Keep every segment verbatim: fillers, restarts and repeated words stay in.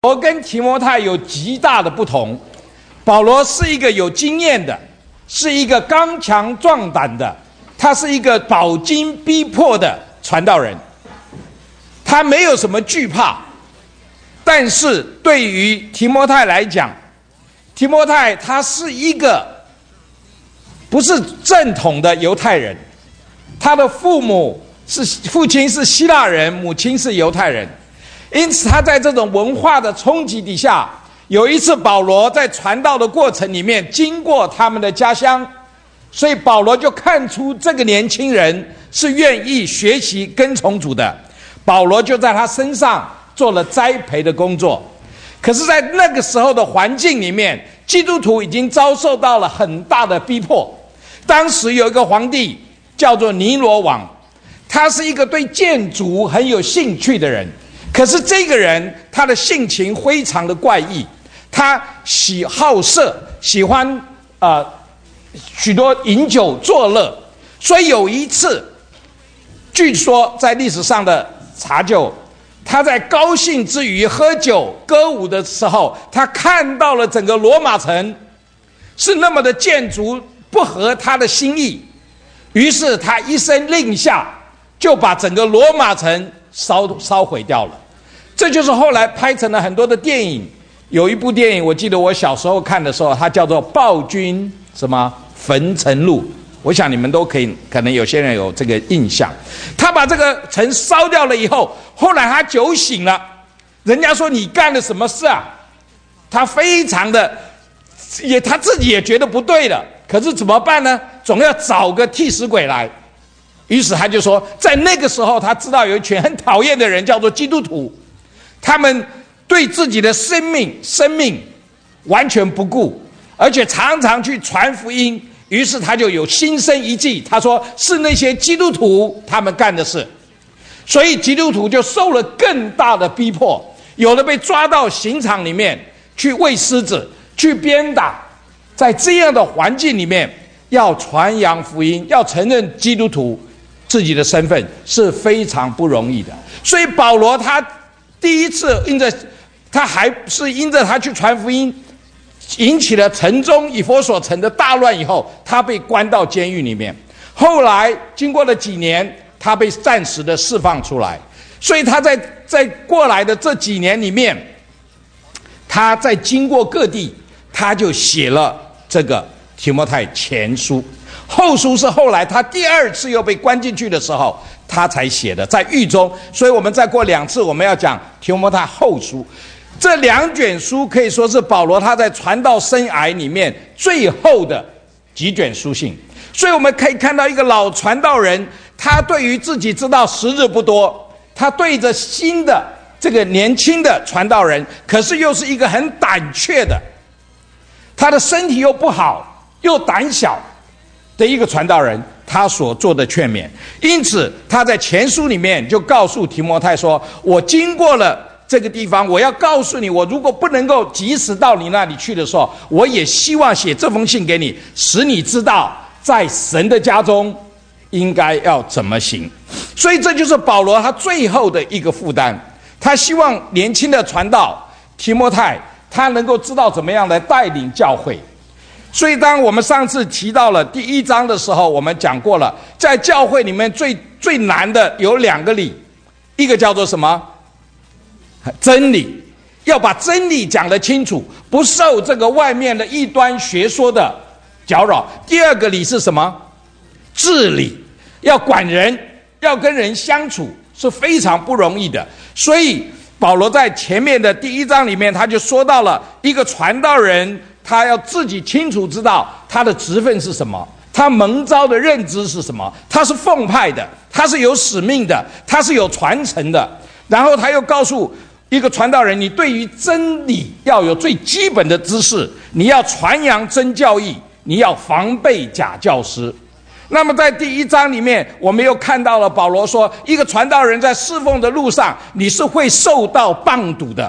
我跟提摩太有极大的不同。保罗是一个有经验的，是一个刚强壮胆的，他是一个饱经逼迫的传道人，他没有什么惧怕。但是对于提摩太来讲，提摩太他是一个不是正统的犹太人，他的父母是父亲是希腊人，母亲是犹太人，因此他在这种文化的冲击底下，有一次保罗在传道的过程里面经过他们的家乡，所以保罗就看出这个年轻人是愿意学习跟从主的，保罗就在他身上做了栽培的工作。可是在那个时候的环境里面，基督徒已经遭受到了很大的逼迫。当时有一个皇帝叫做尼罗王，他是一个对建筑很有兴趣的人，可是这个人他的性情非常的怪异，他喜好色，喜欢呃许多饮酒作乐。所以有一次，据说在历史上的查究，他在高兴之余喝酒歌舞的时候，他看到了整个罗马城是那么的建筑不合他的心意，于是他一声令下，就把整个罗马城烧烧毁掉了。这就是后来拍成了很多的电影，有一部电影我记得我小时候看的时候，它叫做《暴君什么焚城录》，我想你们都可以，可能有些人有这个印象。他把这个城烧掉了以后，后来他酒醒了，人家说你干了什么事啊？他非常的也他自己也觉得不对了，可是怎么办呢？总要找个替死鬼来。于是他就说，在那个时候他知道有一群很讨厌的人叫做基督徒，他们对自己的生命生命完全不顾，而且常常去传福音。于是他就有心生一计，他说是那些基督徒他们干的事，所以基督徒就受了更大的逼迫，有的被抓到刑场里面去喂狮子，去鞭打。在这样的环境里面，要传扬福音，要承认基督徒自己的身份是非常不容易的。所以保罗他第一次因着他还是因着他去传福音，引起了城中以弗所城的大乱以后，他被关到监狱里面。后来经过了几年，他被暂时的释放出来。所以他在在过来的这几年里面，他在经过各地，他就写了这个提摩太前书。后书是后来他第二次又被关进去的时候他才写的，在狱中。所以我们再过两次我们要讲提摩太后书。这两卷书可以说是保罗他在传道生涯里面最后的几卷书信。所以我们可以看到一个老传道人，他对于自己知道时日不多，他对着新的这个年轻的传道人，可是又是一个很胆怯的，他的身体又不好又胆小的一个传道人，他所做的劝勉。因此他在前书里面就告诉提摩太说，我经过了这个地方，我要告诉你，我如果不能够及时到你那里去的时候，我也希望写这封信给你，使你知道在神的家中应该要怎么行。所以这就是保罗他最后的一个负担，他希望年轻的传道提摩太他能够知道怎么样来带领教会。所以当我们上次提到了第一章的时候，我们讲过了，在教会里面最最难的有两个理，一个叫做什么？真理，要把真理讲得清楚，不受这个外面的异端学说的搅扰。第二个理是什么？治理，要管人，要跟人相处，是非常不容易的。所以保罗在前面的第一章里面，他就说到了一个传道人，他要自己清楚知道他的职分是什么，他蒙召的认知是什么，他是奉派的，他是有使命的，他是有传承的。然后他又告诉一个传道人，你对于真理要有最基本的知识，你要传扬真教义，你要防备假教师。那么在第一章里面，我们又看到了保罗说，一个传道人在侍奉的路上，你是会受到谤读的，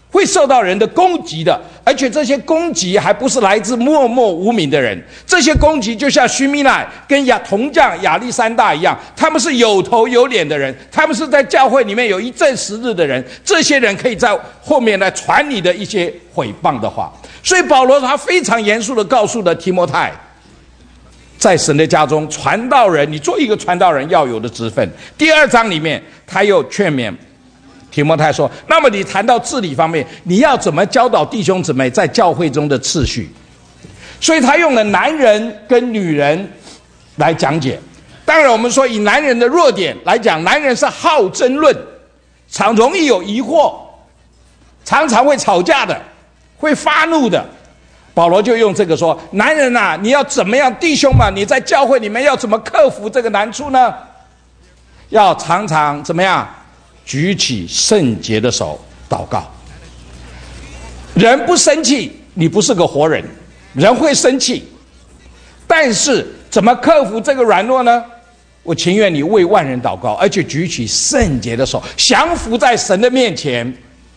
会受到人的攻击的，而且这些攻击还不是来自默默无名的人，这些攻击就像须弥乃跟亚铜匠亚历山大一样，他们是有头有脸的人，他们是在教会里面有一阵时日的人，这些人可以在后面来传你的一些毁谤的话。所以保罗他非常严肃地告诉了提摩太，在神的家中，传道人，你做一个传道人要有的职分。第二章里面他又劝勉提摩太说，那么你谈到治理方面，你要怎么教导弟兄姊妹在教会中的次序？所以他用了男人跟女人来讲解。当然我们说以男人的弱点来讲，男人是好争论，常容易有疑惑，常常会吵架的，会发怒的。保罗就用这个说，男人啊，你要怎么样，弟兄嘛，你在教会里面要怎么克服这个难处呢？要常常怎么样，举起圣洁的手祷告。人不生气，你不是个活人，人会生气，但是怎么克服这个软弱呢？我情愿你为万人祷告，而且举起圣洁的手，降服在神的面前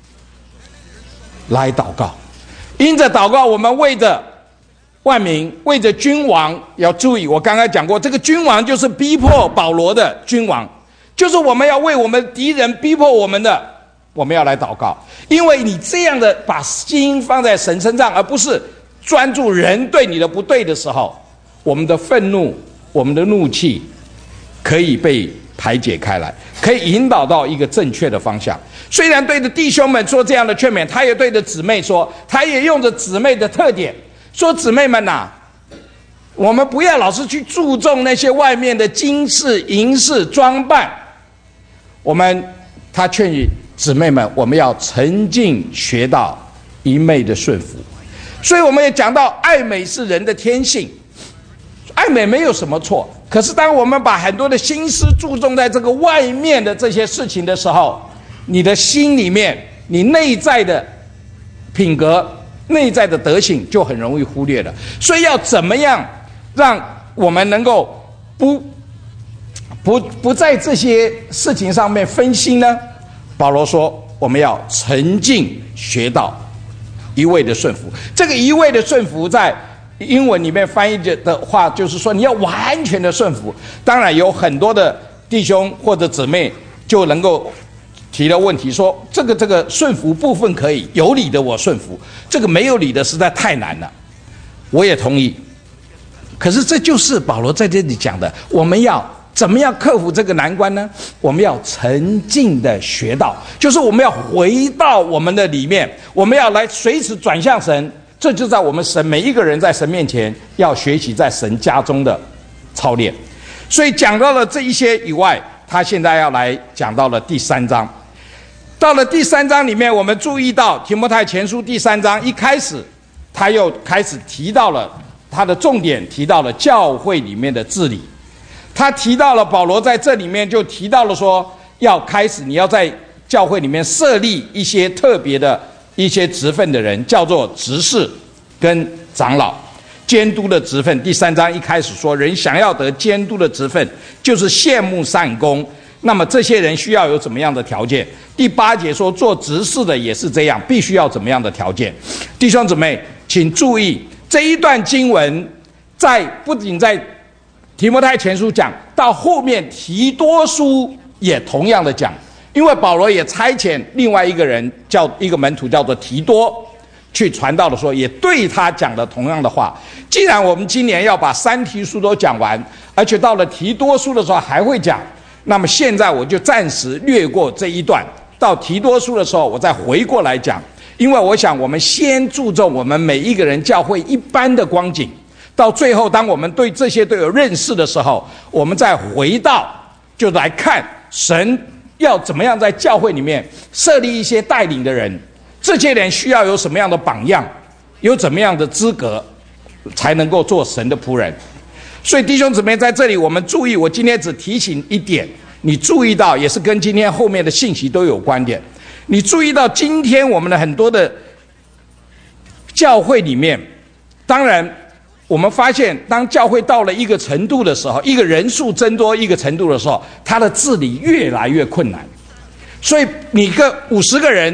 来祷告。因着祷告，我们为着万民，为着君王，要注意，我刚才讲过，这个君王就是逼迫保罗的君王，就是我们要为我们敌人逼迫我们的，我们要来祷告。因为你这样的把心放在神身上，而不是专注人对你的不对的时候，我们的愤怒，我们的怒气可以被排解开来，可以引导到一个正确的方向。虽然对着弟兄们说这样的劝勉，他也对着姊妹说，他也用着姊妹的特点说，姊妹们啊，我们不要老是去注重那些外面的金饰银饰装扮，我们他劝喻姊妹们，我们要沉静学到一昧的顺服。所以我们也讲到爱美是人的天性，爱美没有什么错，可是当我们把很多的心思注重在这个外面的这些事情的时候，你的心里面，你内在的品格，内在的德行就很容易忽略了。所以要怎么样让我们能够不不不在这些事情上面分心呢？保罗说，我们要沉静学到一味的顺服。这个一味的顺服在英文里面翻译的话，就是说你要完全的顺服。当然有很多的弟兄或者姊妹就能够提了问题说，这个这个顺服部分可以有理的我顺服，这个没有理的实在太难了。我也同意，可是这就是保罗在这里讲的，我们要怎么样克服这个难关呢？我们要沉静的学到，就是我们要回到我们的里面，我们要来随时转向神。这就在我们神每一个人在神面前要学习在神家中的操练。所以讲到了这一些以外，他现在要来讲到了第三章。到了第三章里面，我们注意到提摩太前书第三章一开始，他又开始提到了他的重点，提到了教会里面的治理。他提到了保罗在这里面就提到了说，要开始你要在教会里面设立一些特别的一些职分的人，叫做执事跟长老，监督的职分。第三章一开始说，人想要得监督的职分，就是羡慕善功。那么这些人需要有怎么样的条件？第八节说，做执事的也是这样，必须要怎么样的条件？弟兄姊妹，请注意这一段经文，在不仅在提摩太前书讲，到后面提多书也同样的讲，因为保罗也差遣另外一个人，叫一个门徒叫做提多，去传道的时候，也对他讲了同样的话。既然我们今年要把三提书都讲完，而且到了提多书的时候还会讲，那么现在我就暂时略过这一段，到提多书的时候我再回过来讲。因为我想我们先注重我们每一个人教会一般的光景，到最后当我们对这些都有认识的时候，我们再回到就来看神要怎么样在教会里面设立一些带领的人，这些人需要有什么样的榜样，有怎么样的资格才能够做神的仆人。所以弟兄姊妹，在这里我们注意，我今天只提醒一点，你注意到也是跟今天后面的信息都有关联。你注意到今天我们的很多的教会里面，当然我们发现当教会到了一个程度的时候，一个人数增多一个程度的时候，它的治理越来越困难。所以你个五十个人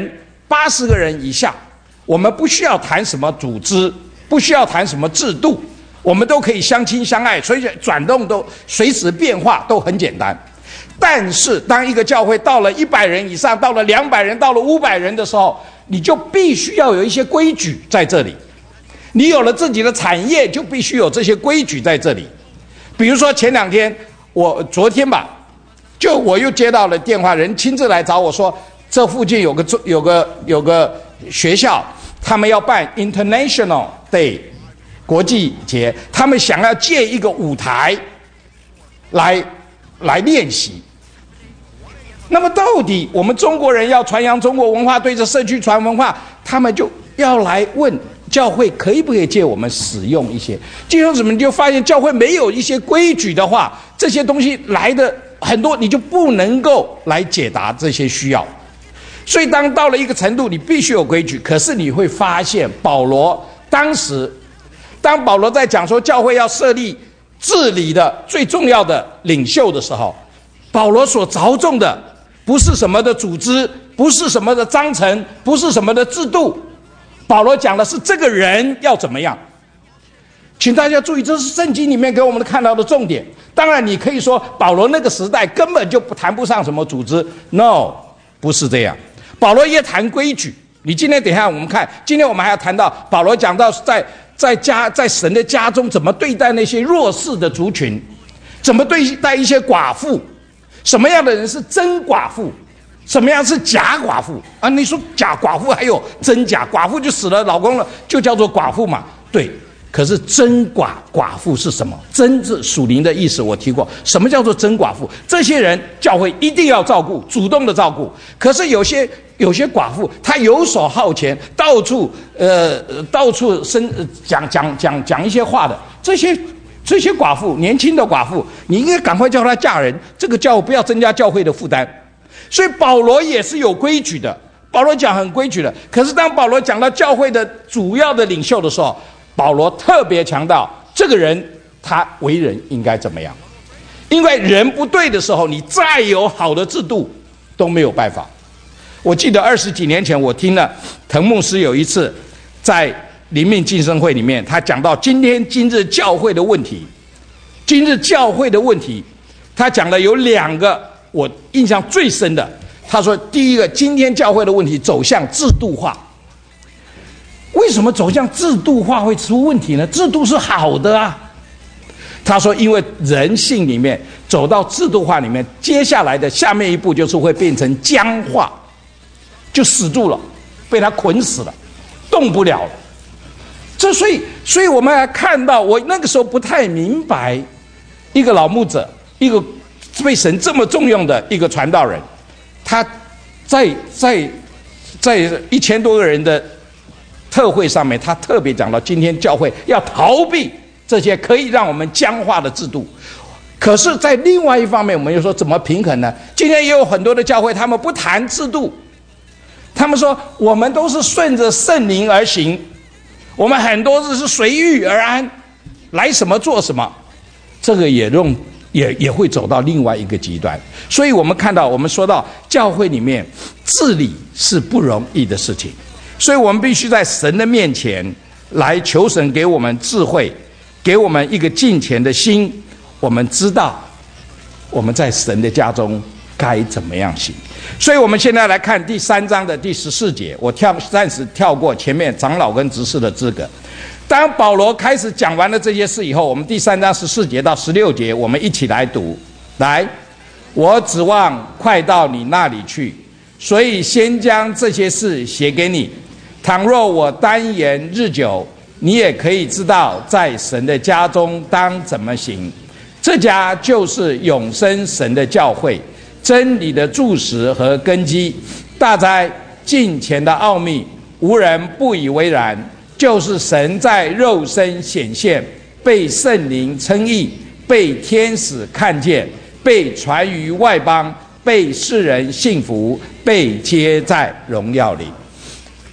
八十个人以下，我们不需要谈什么组织，不需要谈什么制度，我们都可以相亲相爱，所以转动都随时变化都很简单。但是当一个教会到了一百人以上，到了两百人，到了五百人的时候，你就必须要有一些规矩在这里。你有了自己的产业，就必须有这些规矩在这里。比如说前两天，我昨天吧，就我又接到了电话，人亲自来找我说，这附近有个有个有个学校，他们要办 International Day 国际节，他们想要借一个舞台来来练习。那么到底我们中国人要传扬中国文化，对着社区传文化，他们就要来问教会可以不可以借我们使用一些。弟兄姊妹，你就发现教会没有一些规矩的话，这些东西来的很多，你就不能够来解答这些需要。所以当到了一个程度，你必须有规矩。可是你会发现，保罗当时当保罗在讲说教会要设立治理的最重要的领袖的时候，保罗所着重的不是什么的组织，不是什么的章程，不是什么的制度，保罗讲的是这个人要怎么样。请大家注意，这是圣经里面给我们看到的重点。当然你可以说保罗那个时代根本就不谈不上什么组织， no， 不是这样。保罗也谈规矩。你今天等一下我们看，今天我们还要谈到保罗讲到在在家在神的家中怎么对待那些弱势的族群，怎么对待一些寡妇，什么样的人是真寡妇，什么样是假寡妇啊？你说假寡妇还有真假寡妇，就死了老公了就叫做寡妇嘛？对。可是真寡寡妇是什么？真是属灵的意思，我提过。什么叫做真寡妇？这些人教会一定要照顾，主动的照顾。可是有些有些寡妇，她游手好闲，到处呃到处生讲讲讲讲一些话的，这些这些寡妇，年轻的寡妇，你应该赶快叫她嫁人，这个教不要增加教会的负担。所以保罗也是有规矩的，保罗讲很规矩的。可是当保罗讲到教会的主要的领袖的时候，保罗特别强调这个人他为人应该怎么样，因为人不对的时候，你再有好的制度都没有办法。我记得二十几年前，我听了滕牧师有一次在灵命晋升会里面，他讲到今天今日教会的问题，今日教会的问题，他讲了有两个我印象最深的。他说，第一个，今天教会的问题走向制度化。为什么走向制度化会出问题呢？制度是好的啊。他说，因为人性里面走到制度化里面，接下来的下面一步就是会变成僵化，就死住了，被他捆死了，动不了了。这所以，所以我们还看到，我那个时候不太明白，一个老牧者，一个被神这么重用的一个传道人，他在在在一千多个人的特会上面，他特别讲到今天教会要逃避这些可以让我们僵化的制度。可是在另外一方面，我们又说怎么平衡呢？今天也有很多的教会，他们不谈制度，他们说我们都是顺着圣灵而行，我们很多是随遇而安，来什么做什么。这个也用也也会走到另外一个极端。所以我们看到，我们说到教会里面治理是不容易的事情，所以我们必须在神的面前来求神给我们智慧，给我们一个敬虔的心。我们知道我们在神的家中该怎么样行。所以我们现在来看第三章的第十四节，我跳暂时跳过前面长老跟执事的资格。当保罗开始讲完了这些事以后，我们第三章十四节到十六节我们一起来读。来，我指望快到你那里去，所以先将这些事写给你。倘若我单言日久，你也可以知道在神的家中当怎么行。这家就是永生神的教会，真理的柱石和根基。大哉敬虔的奥秘，无人不以为然。就是神在肉身显现，被圣灵称义，被天使看见，被传于外邦，被世人信服，被接在荣耀里。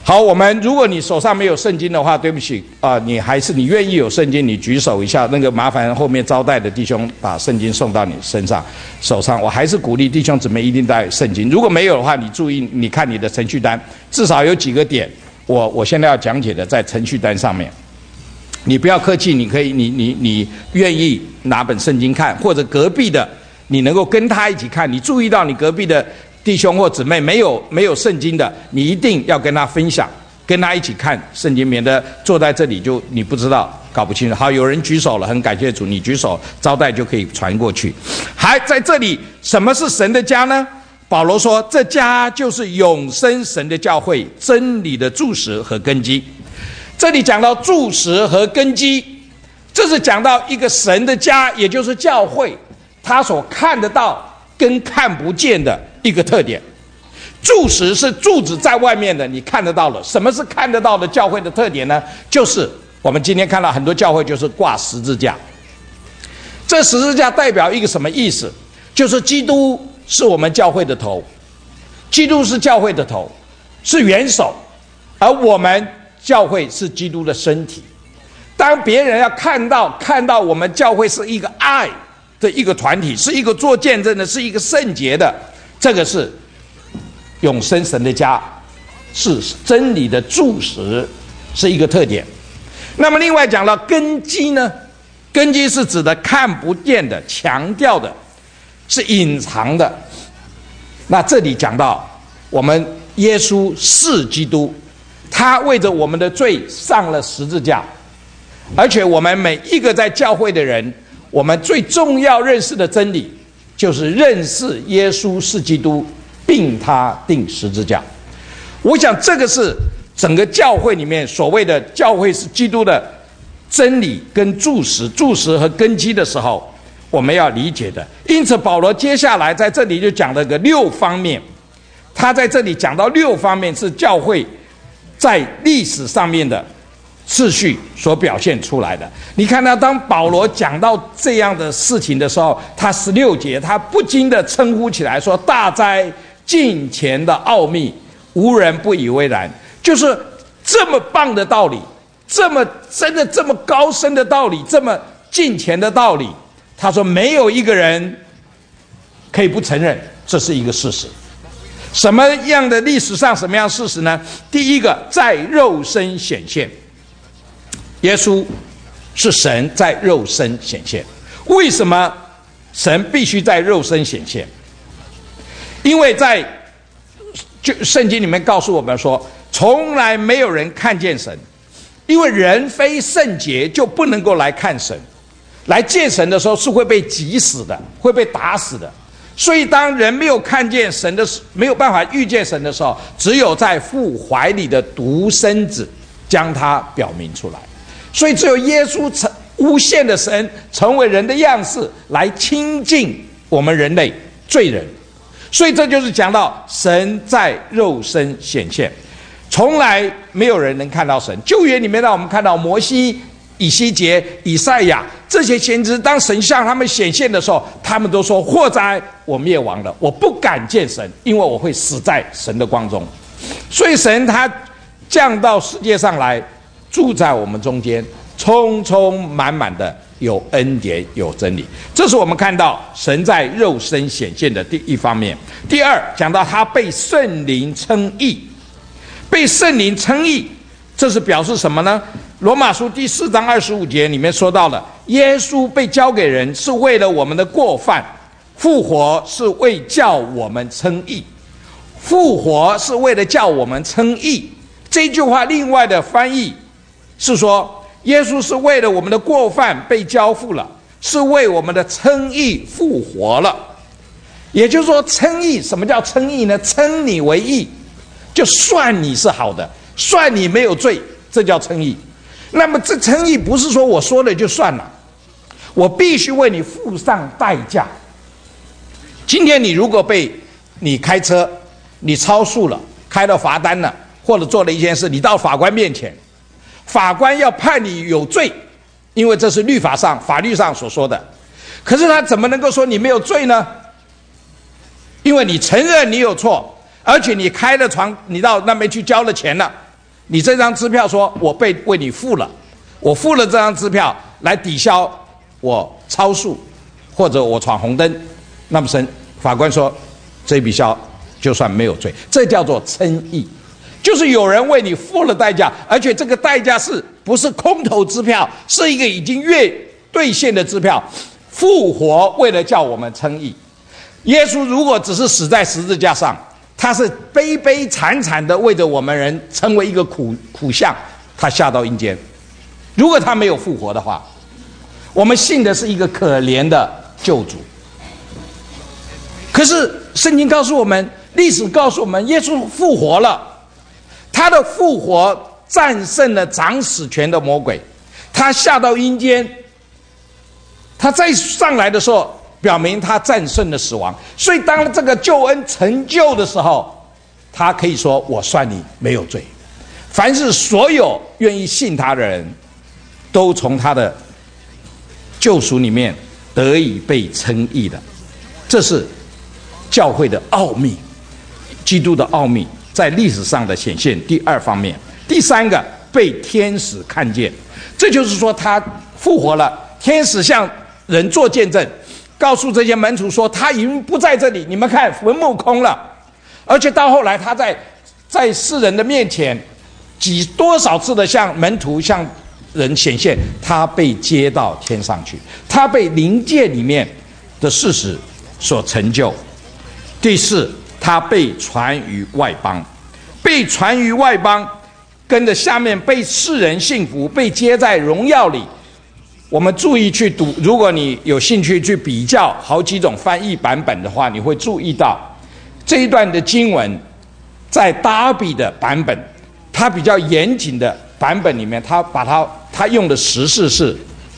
好，我们如果你手上没有圣经的话，对不起啊、呃，你还是你愿意有圣经，你举手一下，那个麻烦后面招待的弟兄把圣经送到你身上手上。我还是鼓励弟兄姊妹一定带圣经，如果没有的话，你注意你看你的程序单，至少有几个点，我我现在要讲解的在程序单上面。你不要客气，你可以你你你愿意拿本圣经看，或者隔壁的你能够跟他一起看，你注意到你隔壁的弟兄或姊妹没有没有圣经的，你一定要跟他分享，跟他一起看圣经，免得坐在这里就你不知道搞不清楚。好，有人举手了，很感谢主，你举手招待就可以传过去。还在这里，什么是神的家呢？保罗说，这家就是永生神的教会，真理的柱石和根基。这里讲到柱石和根基，这是讲到一个神的家，也就是教会，他所看得到跟看不见的一个特点。柱石是柱子在外面的，你看得到了。什么是看得到的教会的特点呢？就是我们今天看到很多教会就是挂十字架。这十字架代表一个什么意思？就是基督是我们教会的头，基督是教会的头，是元首，而我们教会是基督的身体。当别人要看到看到我们教会是一个爱的一个团体，是一个做见证的，是一个圣洁的，这个是永生神的家，是真理的柱石，是一个特点。那么另外讲到根基呢，根基是指的看不见的，强调的是隐藏的。那这里讲到我们耶稣是基督，他为着我们的罪上了十字架，而且我们每一个在教会的人，我们最重要认识的真理就是认识耶稣是基督，并他钉十字架。我想这个是整个教会里面所谓的教会是基督的真理跟柱石柱石和根基的时候，我们要理解的。因此保罗接下来在这里就讲了个六方面，他在这里讲到六方面是教会在历史上面的次序所表现出来的。你看到当保罗讲到这样的事情的时候，他十六节他不禁的称呼起来说，大哉近前的奥秘，无人不以为然。就是这么棒的道理，这么真的这么高深的道理，这么近前的道理，他说没有一个人可以不承认这是一个事实。什么样的历史上什么样的事实呢？第一个，在肉身显现，耶稣是神在肉身显现。为什么神必须在肉身显现？因为在就圣经里面告诉我们说，从来没有人看见神，因为人非圣洁就不能够来看神，来见神的时候是会被击死的，会被打死的。所以当人没有看见神的，没有办法遇见神的时候，只有在父怀里的独生子将他表明出来。所以只有耶稣成无限的神成为人的样式，来亲近我们人类罪人。所以这就是讲到神在肉身显现，从来没有人能看到神。旧约里面让我们看到摩西、以西结、以赛亚这些先知，当神向他们显现的时候，他们都说，祸哉我灭亡了，我不敢见神，因为我会死在神的光中。所以神他降到世界上来，住在我们中间，充充满满的有恩典有真理。这是我们看到神在肉身显现的第一方面。第二，讲到他被圣灵称义，被圣灵称义，这是表示什么呢？罗马书第四章二十五节里面说到了，耶稣被交给人是为了我们的过犯，复活是为叫我们称义。复活是为了叫我们称义，这句话另外的翻译是说，耶稣是为了我们的过犯被交付了，是为我们的称义复活了。也就是说，称义，什么叫称义呢？称你为义，就算你是好的，算你没有罪，这叫称义。那么这称义不是说我说了就算了，我必须为你付上代价。今天你如果被你开车，你超速了，开到罚单了，或者做了一件事，你到法官面前，法官要判你有罪，因为这是律法上法律上所说的。可是他怎么能够说你没有罪呢？因为你承认你有错，而且你开了床，你到那边去交了钱了， 你这张支票说我被为你付了，我付了这张支票来抵消我超速或者我闯红灯，那么审法官说这笔销就算没有罪，这叫做称义，就是有人为你付了代价，而且这个代价是不是空头支票，是一个已经月兑现的支票，复活为了叫我们称义。耶稣如果只是死在十字架上，他是悲悲惨惨的为着我们人成为一个苦苦相，他下到阴间。如果他没有复活的话，我们信的是一个可怜的救主。可是圣经告诉我们，历史告诉我们，耶稣复活了，他的复活战胜了掌死权的魔鬼，他下到阴间，他再上来的时候表明他战胜了死亡。所以当这个救恩成就的时候，他可以说我算你没有罪。凡是所有愿意信他的人，都从他的救赎里面得以被称义的。这是教会的奥秘，基督的奥秘在历史上的显现。第二方面，第三个，被天使看见，这就是说他复活了，天使向人做见证，告诉这些门徒说他已经不在这里，你们看坟墓空了。而且到后来他在在世人的面前几多少次的向门徒向人显现，他被接到天上去，他被灵界里面的事实所成就。第四，他被传于外邦，被传于外邦，跟着下面被世人信服，被接在荣耀里。我们注意去读，如果你有兴趣去比较好几种翻译版本的话，你会注意到这一段的经文在达比的版本，它比较严谨的版本里面，它把它它用的时事是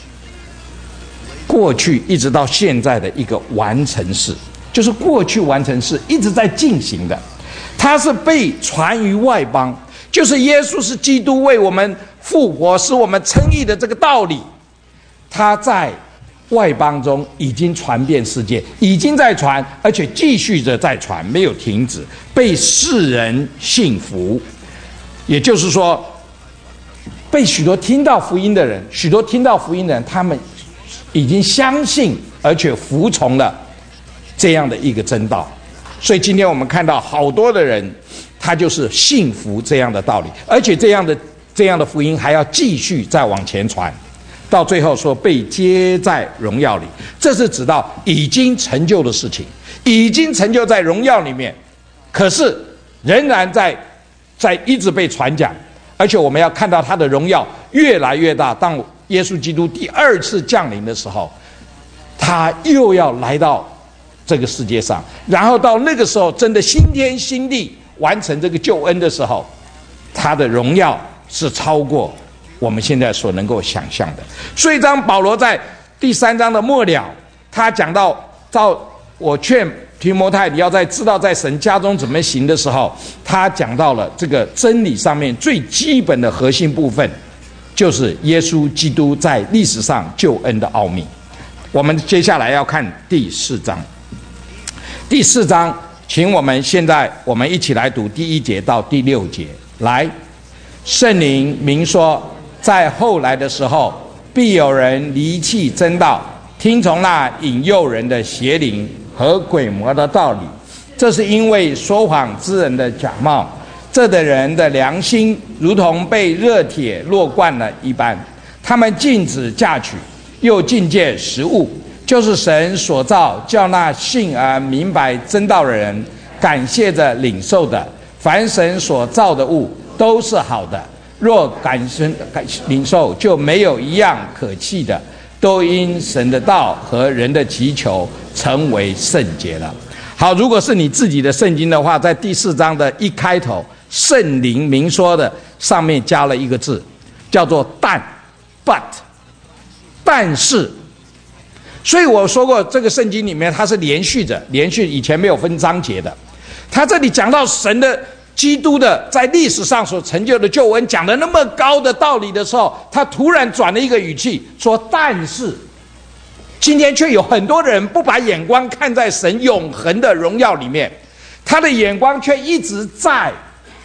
过去一直到现在的一个完成式，就是过去完成式一直在进行的。它是被传于外邦，就是耶稣是基督为我们复活使我们称义的这个道理，他在外邦中已经传遍世界，已经在传，而且继续着在传，没有停止，被世人信服。也就是说，被许多听到福音的人，许多听到福音的人，他们已经相信而且服从了这样的一个真道。所以今天我们看到好多的人，他就是信服这样的道理，而且这样的这样的福音还要继续再往前传，到最后说被接在荣耀里，这是指到已经成就的事情，已经成就在荣耀里面，可是仍然在在一直被传讲，而且我们要看到他的荣耀越来越大。当耶稣基督第二次降临的时候，他又要来到这个世界上，然后到那个时候真的新天新地完成这个救恩的时候，他的荣耀是超过我们现在所能够想象的。所以当保罗在第三章的末了，他讲到到我劝提摩太你要在知道在神家中怎么行的时候，他讲到了这个真理上面最基本的核心部分，就是耶稣基督在历史上救恩的奥秘。我们接下来要看第四章。第四章，请我们现在我们一起来读第一节到第六节。来，圣灵明说，在后来的时候，必有人离弃真道，听从那引诱人的邪灵和鬼魔的道理。这是因为说谎之人的假冒，这的人的良心如同被热铁烙惯了一般。他们禁止嫁娶，又禁戒食物，就是神所造，叫那信而明白真道的人感谢着领受的。凡神所造的物都是好的，若感生感领受，就没有一样可弃的，都因神的道和人的祈求成为圣洁了。好，如果是你自己的圣经的话，在第四章的一开头，圣灵明说的上面加了一个字，叫做但 but 但是。所以我说过，这个圣经里面它是连续着，连续以前没有分章节的。他这里讲到神的基督的在历史上所成就的救恩，讲的那么高的道理的时候，他突然转了一个语气说但是。今天却有很多人不把眼光看在神永恒的荣耀里面，他的眼光却一直在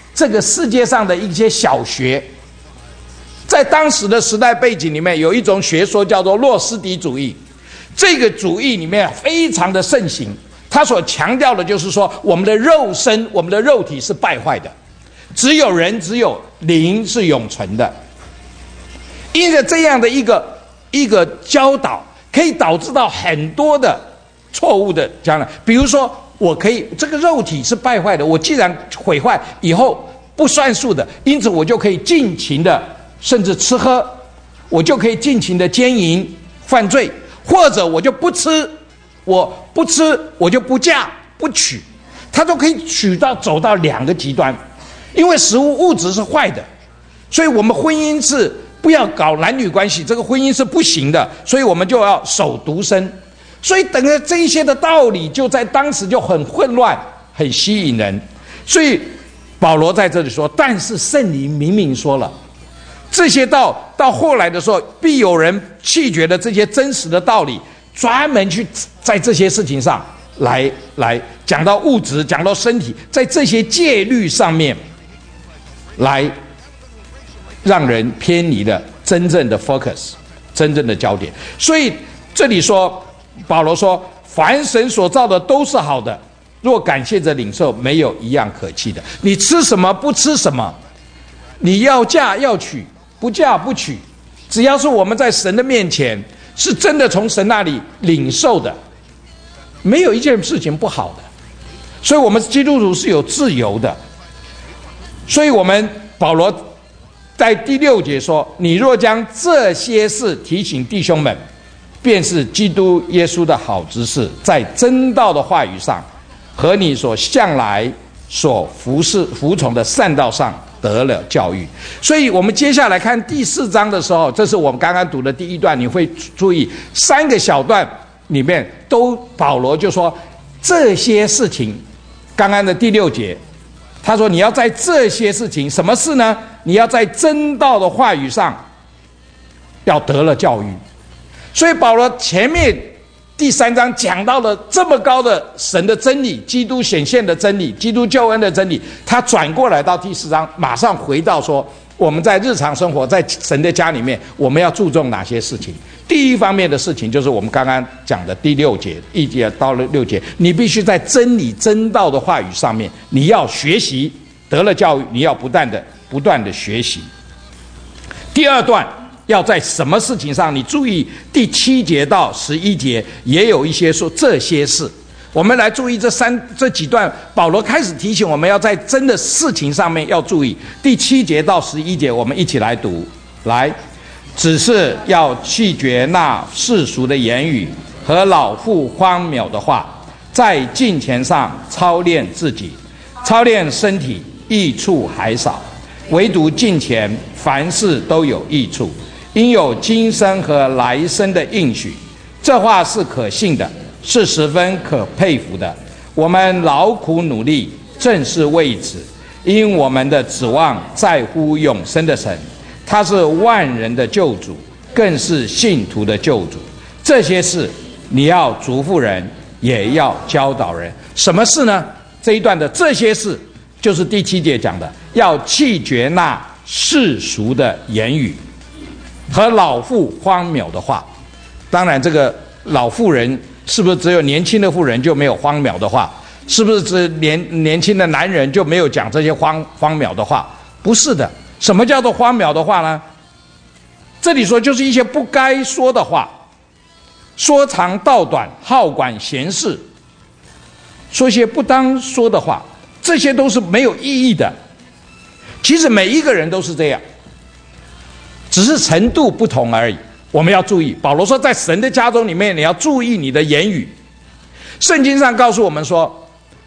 这个世界上的一些小学。在当时的时代背景里面，有一种学说叫做诺斯底主义，这个主义里面非常的盛行。他所强调的就是说，我们的肉身、我们的肉体是败坏的，只有人、只有灵是永存的。因着这样的一个一个教导，可以导致到很多的错误的将来。比如说，我可以这个肉体是败坏的，我既然毁坏以后不算数的，因此我就可以尽情的。甚至吃喝，我就可以尽情的奸淫犯罪，或者我就不吃，我不吃，我就不嫁不娶，他都可以取到走到两个极端。因为食物物质是坏的，所以我们婚姻是不要搞男女关系，这个婚姻是不行的，所以我们就要守独身。所以等于这一些的道理就在当时就很混乱，很吸引人。所以保罗在这里说，但是圣灵明明说了。这些到到后来的时候，必有人弃绝的这些真实的道理，专门去在这些事情上来来讲到物质，讲到身体，在这些戒律上面来让人偏离了真正的 focus， 真正的焦点。所以这里说，保罗说，凡神所造的都是好的，若感谢着领受，没有一样可弃的。你吃什么不吃什么，你要嫁要娶不嫁不娶，只要是我们在神的面前是真的从神那里领受的，没有一件事情不好的。所以我们基督徒是有自由的。所以我们保罗在第六节说，你若将这些事提醒弟兄们，便是基督耶稣的好执事，在真道的话语上和你所向来所服侍服从的善道上得了教育。所以我们接下来看第四章的时候，这是我们刚刚读的第一段，你会注意三个小段里面都保罗就说这些事情。刚刚的第六节他说，你要在这些事情，什么事呢？你要在真道的话语上要得了教育。所以保罗前面第三章讲到了这么高的神的真理，基督显现的真理，基督救恩的真理，他转过来到第四章马上回到说，我们在日常生活在神的家里面，我们要注重哪些事情。第一方面的事情就是我们刚刚讲的第六节，一节到了六节，你必须在真理真道的话语上面，你要学习，得了教育，你要不断的不断的学习。第二段要在什么事情上，你注意第七节到十一节也有一些说这些事。我们来注意这三这几段，保罗开始提醒我们要在真的事情上面要注意。第七节到十一节我们一起来读。来，只是要弃绝那世俗的言语和老妇荒谬的话，在敬虔上操练自己，操练身体，益处还少，唯独敬虔，凡事都有益处，因有今生和来生的应许。这话是可信的，是十分可佩服的。我们劳苦努力，正是为此，因我们的指望在乎永生的神，他是万人的救主，更是信徒的救主。这些事你要嘱咐人，也要教导人。什么事呢？这一段的这些事就是第七节讲的，要弃绝那世俗的言语和老妇荒谬的话。当然这个老妇人是不是只有年轻的妇人就没有荒谬的话？是不是只年年轻的男人就没有讲这些荒荒谬的话？不是的。什么叫做荒谬的话呢？这里说就是一些不该说的话，说长道短，好管闲事，说一些不当说的话，这些都是没有意义的。其实每一个人都是这样，只是程度不同而已。我们要注意，保罗说在神的家中里面，你要注意你的言语。圣经上告诉我们说，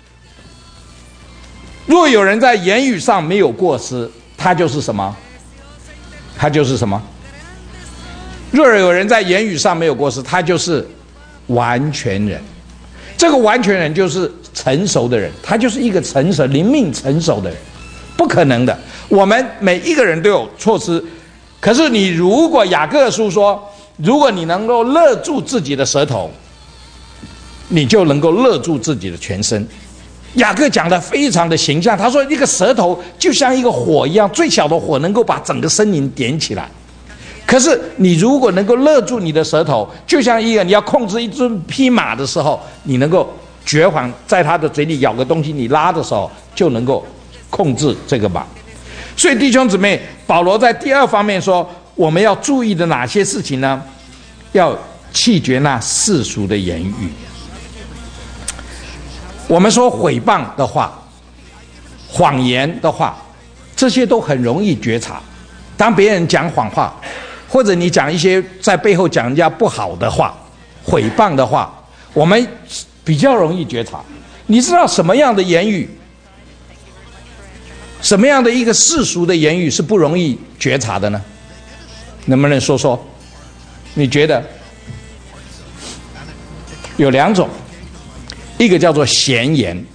若有人在言语上没有过失，他就是什么？他就是什么？若有人在言语上没有过失，他就是完全人。这个完全人就是成熟的人，他就是一个成熟、灵命成熟的人，不可能的。我们每一个人都有错失，可是你如果雅各书说，如果你能够勒住自己的舌头，你就能够勒住自己的全身。 雅各讲的非常的形象，他说一个舌头就像一个火一样，最小的火能够把整个森林点起来。可是你如果能够勒住你的舌头，就像一个你要控制一只匹马的时候，你能够绝缓在它的嘴里咬个东西，你拉的时候就能够控制这个马。所以弟兄姊妹，保罗在第二方面说，我们要注意的哪些事情呢？要弃绝那世俗的言语。我们说毁谤的话、谎言的话，这些都很容易觉察。当别人讲谎话，或者你讲一些在背后讲人家不好的话、毁谤的话，我们比较容易觉察。你知道什么样的言语，什么样的一个世俗的言语是不容易觉察的呢？能不能说说？你觉得？有两种，一个叫做闲言，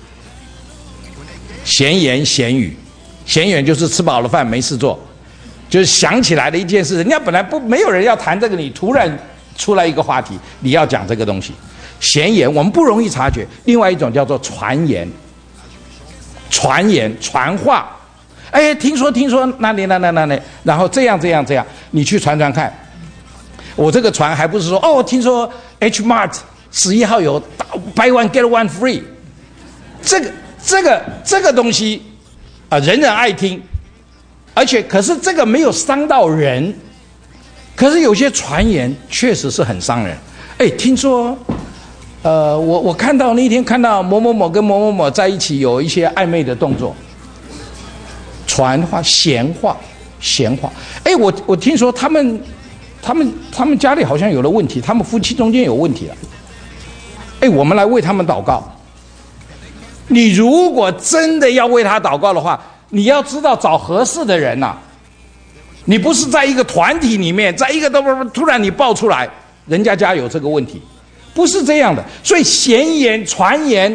闲言闲语，闲言就是吃饱了饭没事做，就是想起来的一件事，人家本来不没有人要谈这个，你突然出来一个话题，你要讲这个东西，闲言我们不容易察觉。另外一种叫做传言，传言传话，哎，听说听说那里那那那里，然后这样这样这样，你去传传看。我这个传还不是说哦，听说 H Mart 十一号有 buy one get one free， 这个这个这个东西啊、呃，人人爱听，而且可是这个没有伤到人，可是有些传言确实是很伤人。哎，听说，呃，我我看到那天看到某某某跟某某某在一起有一些暧昧的动作，传话闲话闲话。哎，我我听说他们。他们他们家里好像有了问题，他们夫妻中间有问题了。哎，我们来为他们祷告。你如果真的要为他祷告的话，你要知道找合适的人呐、啊。你不是在一个团体里面，在一个都突然你爆出来，人家家有这个问题，不是这样的。所以闲言传言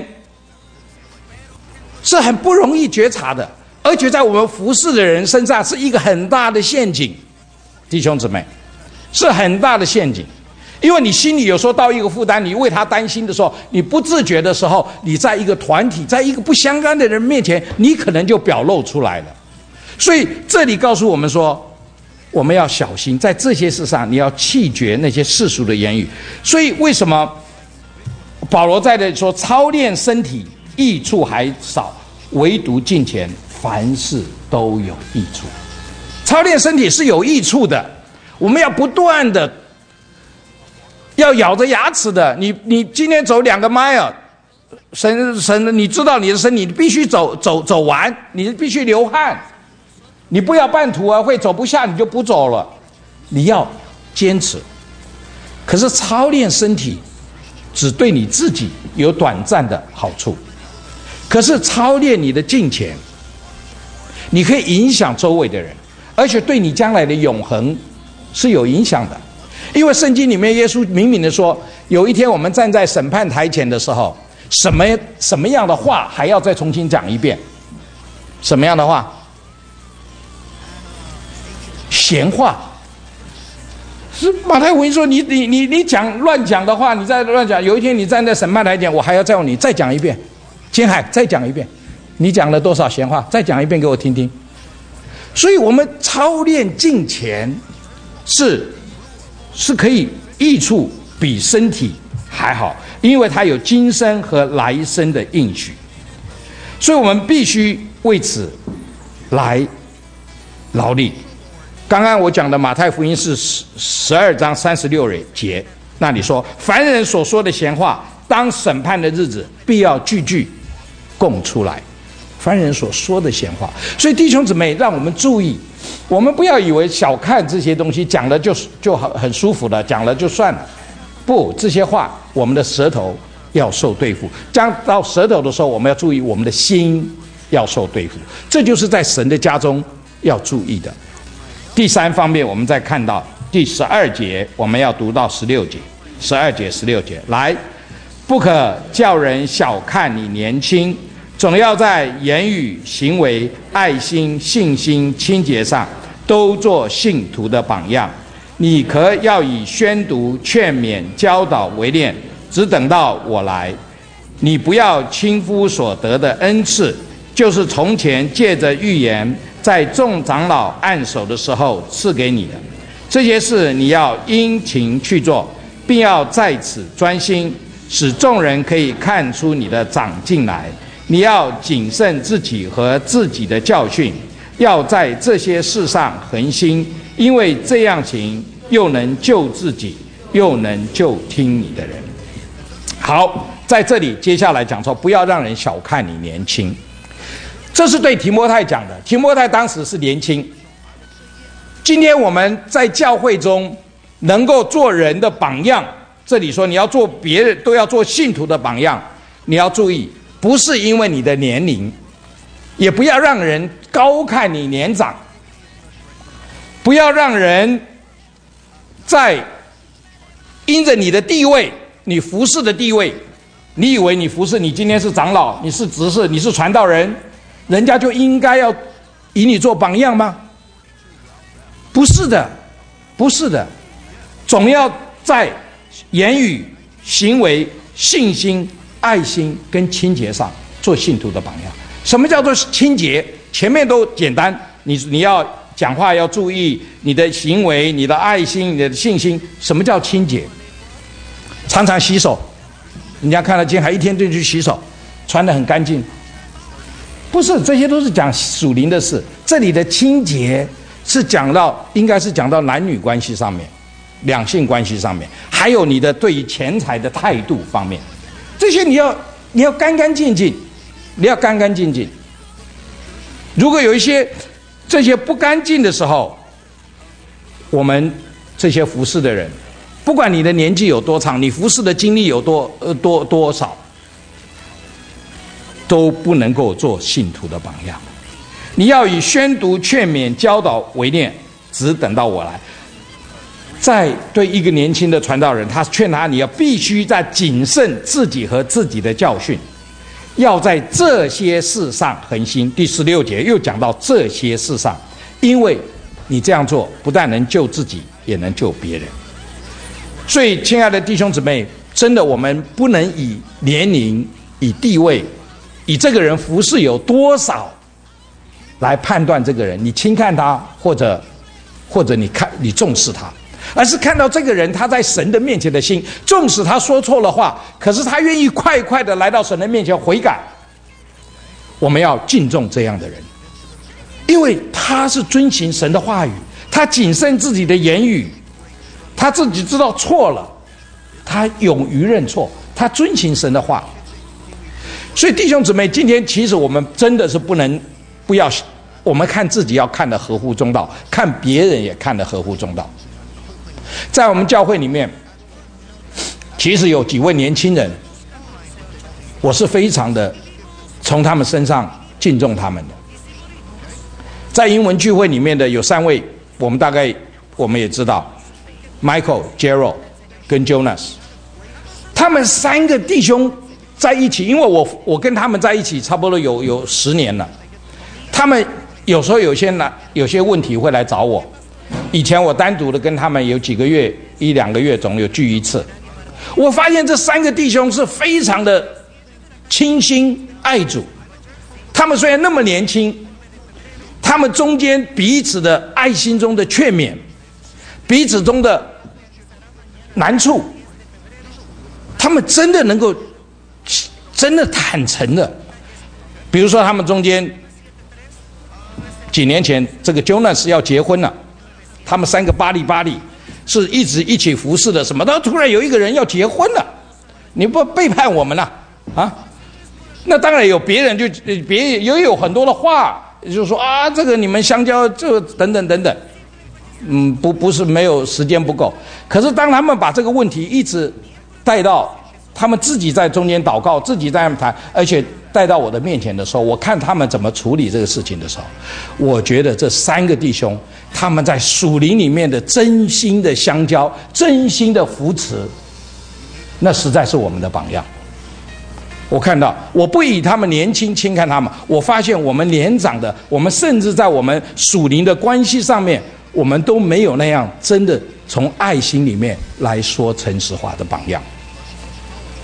是很不容易觉察的，而且在我们服侍的人身上是一个很大的陷阱，弟兄姊妹。是很大的陷阱，因为你心里有时候到一个负担，你为他担心的时候，你不自觉的时候，你在一个团体，在一个不相干的人面前，你可能就表露出来了。所以这里告诉我们说，我们要小心，在这些事上，你要弃绝那些世俗的言语。所以为什么保罗在这里说，操练身体益处还少，唯独敬虔，凡事都有益处。操练身体是有益处的。我们要不断的，要咬着牙齿的。你你今天走两个 mile， 神神，你知道你的身体，你必须走走走完，你必须流汗，你不要半途而废，走不下你就不走了，你要坚持。可是操练身体，只对你自己有短暂的好处，可是操练你的敬虔，你可以影响周围的人，而且对你将来的永恒是有影响的。因为圣经里面耶稣明明的说，有一天我们站在审判台前的时候，什么什么样的话还要再重新讲一遍？什么样的话？闲话。是马太福音说，你你你你讲乱讲的话，你再乱讲，有一天你站在审判台前，我还要再问你再讲一遍。金海再讲一遍，你讲了多少闲话？再讲一遍给我听听。所以我们操练敬虔是是可以益处比身体还好，因为它有今生和来生的应许，所以我们必须为此来劳力。刚刚我讲的马太福音是十二章三十六节，那里说，凡人所说的闲话，当审判的日子必要句句供出来。凡人所说的闲话，所以弟兄姊妹，让我们注意，我们不要以为小看这些东西，讲了就就很舒服了，讲了就算了。不，这些话我们的舌头要受对付，讲到舌头的时候，我们要注意我们的心要受对付，这就是在神的家中要注意的。第三方面，我们再看到第十二节，我们要读到十六节，十二节十六节，来，不可叫人小看你年轻，总要在言语、行为、爱心、信心、清洁上，都做信徒的榜样。你可要以宣读、劝勉、教导为念，只等到我来。 你不要轻忽所得的恩赐，就是从前借着预言在众长老按手的时候赐给你的。这些事你要殷勤去做，并要在此专心，使众人可以看出你的长进来。你要谨慎自己和自己的教训，要在这些事上恒心，因为这样行又能救自己，又能救听你的人。好，在这里接下来讲说，不要让人小看你年轻。这是对提摩太讲的。提摩太当时是年轻。今天我们在教会中能够做人的榜样，这里说你要做别人都要做信徒的榜样，你要注意，不是因为你的年龄，也不要让人高看你年长，不要让人在因着你的地位，你服侍的地位，你以为你服侍，你今天是长老，你是执事，你是传道人，人家就应该要以你做榜样吗？不是的，不是的，总要在言语、行为、信心、爱心跟清洁上做信徒的榜样。什么叫做清洁？前面都简单，你你要讲话要注意你的行为、你的爱心、你的信心。什么叫清洁？常常洗手，人家看得见还一天就去洗手，穿得很干净。不是，这些都是讲属灵的事。这里的清洁是讲到，应该是讲到男女关系上面，两性关系上面，还有你的对于钱财的态度方面，这些你要你要干干净净，你要干干净净。如果有一些这些不干净的时候，我们这些服侍的人，不管你的年纪有多长，你服侍的经历有多呃多多少，都不能够做信徒的榜样。你要以宣读、劝勉、教导为念，只等到我来。在对一个年轻的传道人，他劝他，你要必须在谨慎自己和自己的教训，要在这些事上恒心。第十六节又讲到这些事上，因为你这样做不但能救自己，也能救别人。所以亲爱的弟兄姊妹，真的我们不能以年龄、以地位、以这个人服事有多少来判断这个人，你轻看他，或者或者你看你重视他，而是看到这个人他在神的面前的心。纵使他说错了话，可是他愿意快快的来到神的面前悔改。我们要敬重这样的人，因为他是遵行神的话语，他谨慎自己的言语，他自己知道错了，他勇于认错，他遵行神的话。所以弟兄姊妹，今天其实我们真的是不能不要，我们看自己要看得合乎中道，看别人也看得合乎中道。在我们教会里面，其实有几位年轻人，我是非常的从他们身上敬重他们的。在英文聚会里面的有三位，我们大概我们也知道 Michael、Gerald 跟 Jonas， 他们三个弟兄在一起，因为我我跟他们在一起差不多有有十年了。他们有时候有些呢有些问题会来找我，以前我单独的跟他们有几个月一两个月总有聚一次。我发现这三个弟兄是非常的倾心爱主，他们虽然那么年轻，他们中间彼此的爱心中的劝勉，彼此中的难处，他们真的能够真的坦诚的。比如说他们中间几年前这个 Jonas 要结婚了，他们三个巴力巴力是一直一起服侍的，什么到突然有一个人要结婚了，你不背叛我们了啊？那当然有别人就别也有很多的话，就是说啊，这个你们相交这个等等等等，嗯，不不是没有时间不够。可是当他们把这个问题一直带到他们自己在中间祷告，自己在谈，而且带到我的面前的时候，我看他们怎么处理这个事情的时候，我觉得这三个弟兄他们在属灵里面的真心的相交，真心的扶持，那实在是我们的榜样。我看到，我不以他们年轻轻看他们，我发现我们年长的，我们甚至在我们属灵的关系上面，我们都没有那样真的从爱心里面来说诚实话的榜样。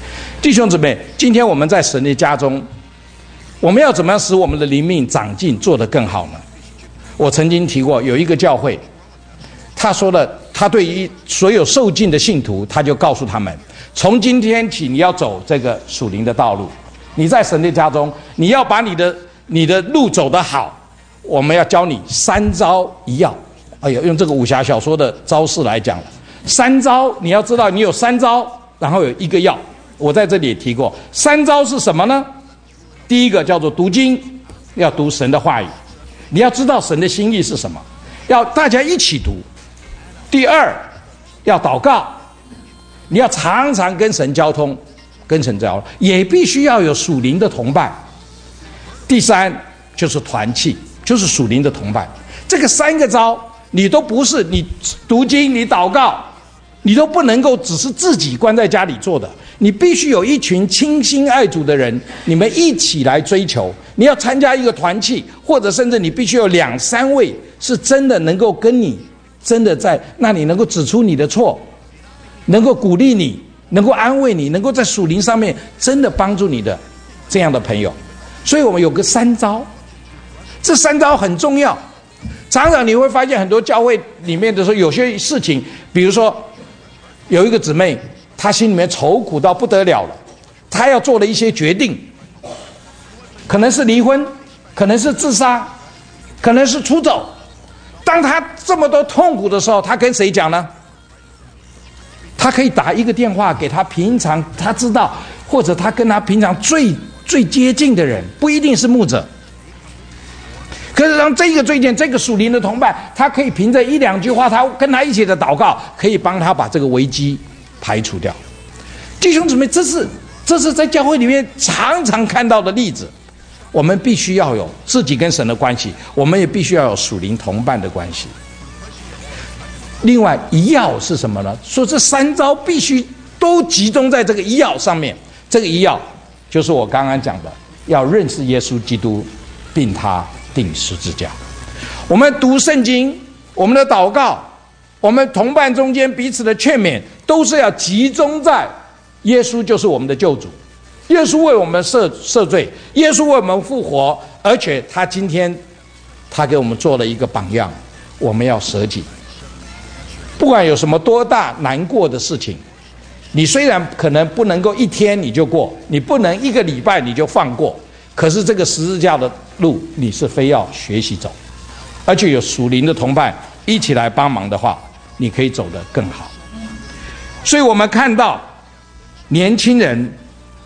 弟兄姊妹，今天我们在神的家中，我们要怎么样使我们的灵命长进，做得更好呢？我曾经提过，有一个教会，他说了，他对于所有受浸的信徒，他就告诉他们，从今天起你要走这个属灵的道路，你在神的家中，你要把你的你的路走得好，我们要教你三招一要。哎呀，用这个武侠小说的招式来讲了，三招你要知道，你有三招，然后有一个要。我在这里也提过，三招是什么呢？第一个叫做读经，要读神的话语，你要知道神的心意是什么，要大家一起读。第二，要祷告，你要常常跟神交通，跟神交通，也必须要有属灵的同伴。第三就是团契，就是属灵的同伴。这个三个招，你都不是你读经，你祷告，你都不能够只是自己关在家里做的，你必须有一群倾心爱主的人，你们一起来追求。你要参加一个团契，或者甚至你必须有两三位是真的能够跟你真的在那里能够指出你的错，能够鼓励你，能够安慰你，能够在属灵上面真的帮助你的这样的朋友。所以我们有个三招，这三招很重要。常常你会发现很多教会里面的时候，有些事情，比如说有一个姊妹，她心里面愁苦到不得了了，她要做了一些决定，可能是离婚，可能是自杀，可能是出走。当她这么多痛苦的时候，她跟谁讲呢？她可以打一个电话给她平常她知道，或者她跟她平常最最接近的人，不一定是牧者。可是让这个最近这个属灵的同伴，他可以凭着一两句话，他跟他一起的祷告，可以帮他把这个危机排除掉。弟兄姊妹，这是这是在教会里面常常看到的例子。我们必须要有自己跟神的关系，我们也必须要有属灵同伴的关系。另外一要是什么呢？说这三招必须都集中在这个一要上面。这个一要就是我刚刚讲的，要认识耶稣基督，并他钉十字架。我们读圣经，我们的祷告，我们同伴中间彼此的劝勉，都是要集中在耶稣就是我们的救主，耶稣为我们赦赦罪，耶稣为我们复活，而且他今天他给我们做了一个榜样，我们要舍己。不管有什么多大难过的事情，你虽然可能不能够一天你就过，你不能一个礼拜你就放过，可是这个十字架的路你是非要学习走，而且有属灵的同伴一起来帮忙的话，你可以走得更好。所以我们看到年轻人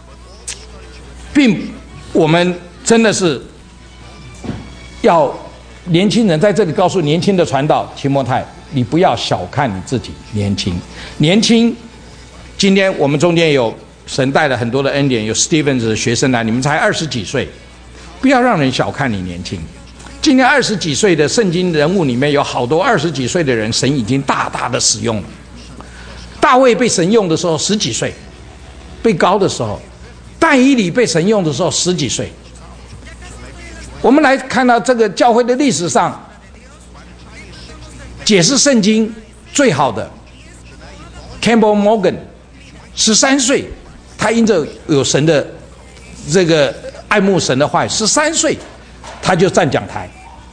并我们真的是要年轻人在这里告诉年轻的传道提摩太，你不要小看你自己年轻。年轻，今天我们中间有神带了很多的恩典，有 Stevens 的学生来，你们才二十几岁，不要让人小看你年轻。今天二十几岁的圣经人物里面有好多二十几岁的人，神已经大大的使用了。大卫被神用的时候十几岁，被膏的时候；但以理被神用的时候十几岁。我们来看到这个教会的历史上，解释圣经最好的 Campbell Morgan， 十三岁，他因着有神的这个爱慕神的话语，十三岁他就站讲台。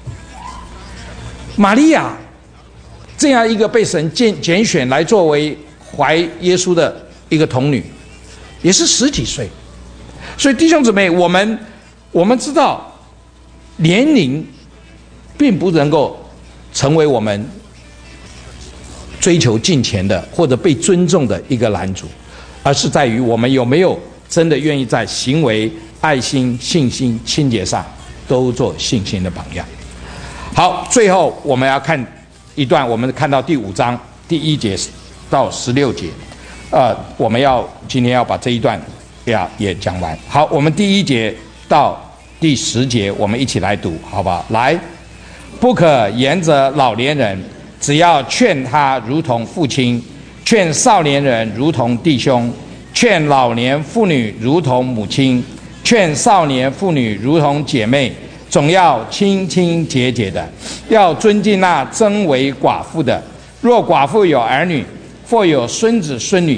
玛利亚这样一个被神拣拣选来作为怀耶稣的一个童女，也是十几岁。所以弟兄姊妹，我们我们知道年龄并不能够成为我们追求敬虔的或者被尊重的一个拦阻，而是在于我们有没有真的愿意在行为、爱心、信心、清洁上都做信心的榜样。好，最后我们要看一段，我们看到第五章第一节到十六节，呃，我们要今天要把这一段呀也讲完。好，我们第一节到第十节，我们一起来读，好吧？来，不可沿着老年人，只要劝他如同父亲，劝少年人如同弟兄，劝老年妇女如同母亲，劝少年妇女如同姐妹，总要清清洁洁的，要尊敬那真为寡妇的。若寡妇有儿女，或有孙子孙女，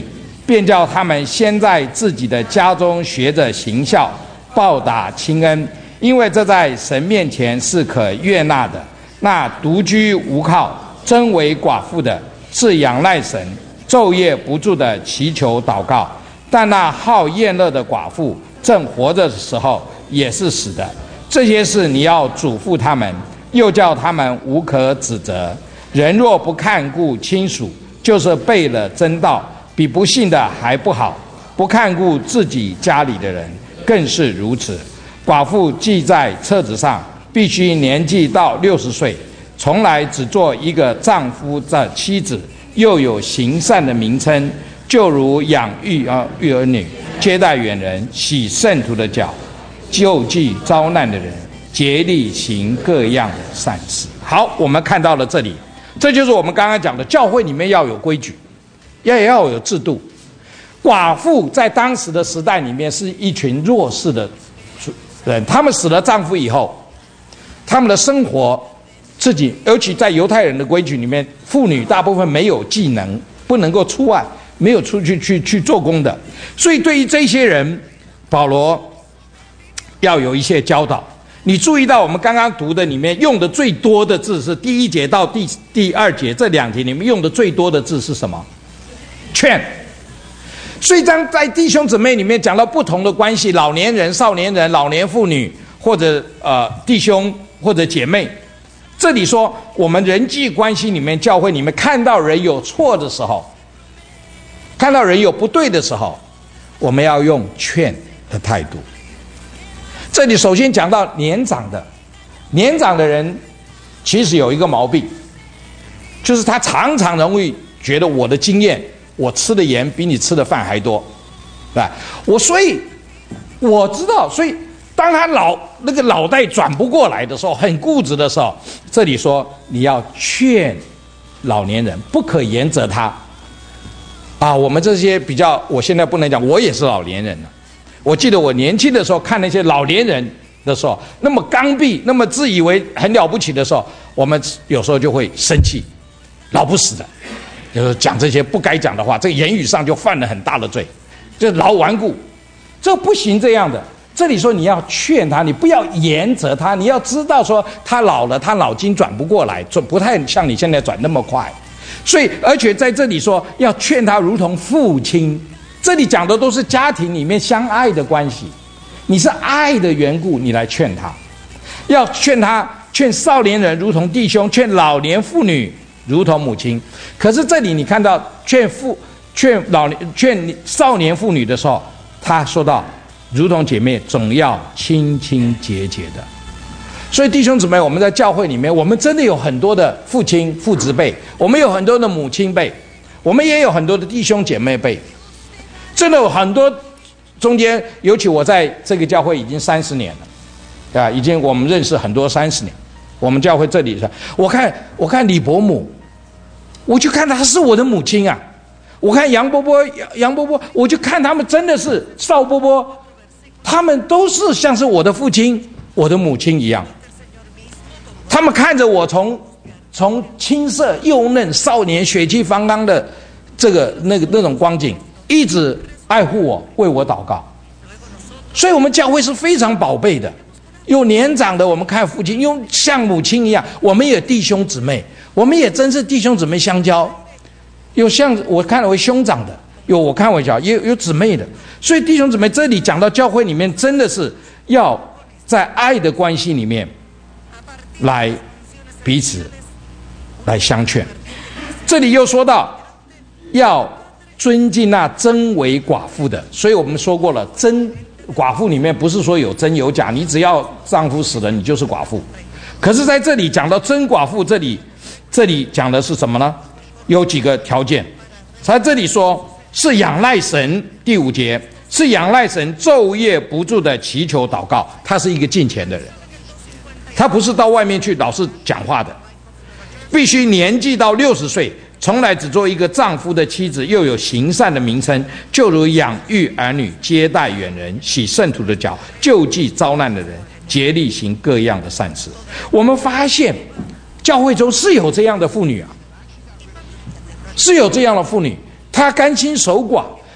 便叫他们先在自己的家中学着行孝，报答亲恩，因为这在神面前是可悦纳的。那独居无靠、真为寡妇的，是仰赖神，昼夜不住的祈求祷告；但那好宴乐的寡妇，正活着的时候，也是死的。这些事你要嘱咐他们，又叫他们无可指责。人若不看顾亲属，就是背了真道，比不信的还不好。不看顾自己家里的人，更是如此。寡妇记在册子上，必须年纪到六十岁，从来只做一个丈夫的妻子，又有行善的名称，就如养育啊育儿女，接待远人，洗圣徒的脚，救济遭难的人，竭力行各样的善事。好，我们看到了这里，这就是我们刚刚讲的，教会里面要有规矩，要也要有制度。寡妇在当时的时代里面是一群弱势的人，他们死了丈夫以后，他们的生活自己，尤其在犹太人的规矩里面，妇女大部分没有技能，不能够出外，没有出去去去做工的，所以对于这些人，保罗要有一些教导。你注意到我们刚刚读的里面用的最多的字是第一节到第第二节这两节里面用的最多的字是什么？劝。所以当在弟兄姊妹里面讲到不同的关系，老年人、少年人、老年妇女，或者呃弟兄或者姐妹，这里说我们人际关系里面，教会里面看到人有错的时候，看到人有不对的时候，我们要用劝的态度。这里首先讲到年长的，年长的人其实有一个毛病，就是他常常容易觉得我的经验，我吃的盐比你吃的饭还多，对吧？我所以我知道，所以当他脑那个脑袋转不过来的时候，很固执的时候，这里说你要劝老年人，不可严责他。啊，我们这些比较，我现在不能讲，我也是老年人了。我记得我年轻的时候看那些老年人的时候，那么刚愎，那么自以为很了不起的时候，我们有时候就会生气，老不死的，就是讲这些不该讲的话，这个言语上就犯了很大的罪，就老顽固，这不行这样的。这里说你要劝他，你不要严责他，你要知道说他老了，他脑筋转不过来，转不太像你现在转那么快。所以，而且在这里说要劝他如同父亲，这里讲的都是家庭里面相爱的关系。你是爱的缘故，你来劝他，要劝他，劝少年人如同弟兄，劝老年妇女如同母亲。可是这里你看到劝妇、劝老年、劝少年妇女的时候，他说到如同姐妹，总要清清洁洁的。所以弟兄姊妹，我们在教会里面，我们真的有很多的父亲、父职辈，我们有很多的母亲辈，我们也有很多的弟兄姐妹辈，真的有很多。中间，尤其我在这个教会已经三十年了，对吧？已经我们认识很多三十年。我们教会这里，我看我看李伯母，我就看她是我的母亲啊。我看杨伯伯、杨伯伯，我就看他们真的是邵伯伯，他们都是像是我的父亲、我的母亲一样。他们看着我从从青涩幼嫩少年血气方刚的这个那个那种光景，一直爱护我，为我祷告。所以我们教会是非常宝贝的，有年长的我们看父亲，又像母亲一样，我们也弟兄姊妹，我们也真是弟兄姊妹相交。有像我看为兄长的，有我看为小，也有有姊妹的。所以弟兄姊妹，这里讲到教会里面，真的是要在爱的关系里面来彼此来相劝。这里又说到要尊敬那真为寡妇的，所以我们说过了，真寡妇里面不是说有真有假，你只要丈夫死了，你就是寡妇。可是在这里讲到真寡妇，这里这里讲的是什么呢？有几个条件。在这里说是仰赖神，第五节是仰赖神，昼夜不住的祈求祷告。他是一个敬虔的人，他不是到外面去老是讲话的，必须年纪到六十岁，从来只做一个丈夫的妻子，又有行善的名称，就如养育儿女，接待远人，洗圣徒的脚，救济遭难的人，竭力行各样的善事。我们发现教会中是有这样的妇女啊，是有这样的妇女，她甘心守寡，